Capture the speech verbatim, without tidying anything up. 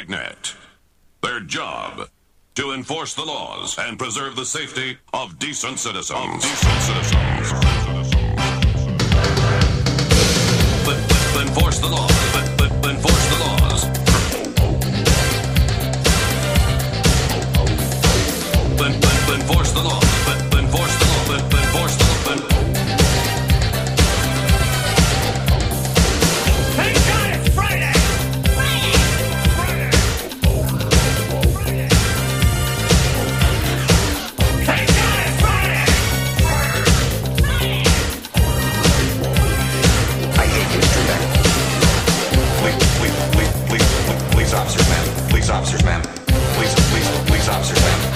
Dragnet. Their job, to enforce the laws and preserve the safety of decent citizens. Of decent citizens. But, but, enforce the laws. But, but, enforce the laws. But, but, enforce the laws. But, but, enforce the law. But, but, enforce the law. But, Thank God it's Friday! Friday! Friday! Friday! Thank God it's Friday! Friday! I hate you, Trebek. Please, please, please, please, please, officers, ma'am. Police officers, ma'am. Police, police, police officers, ma'am.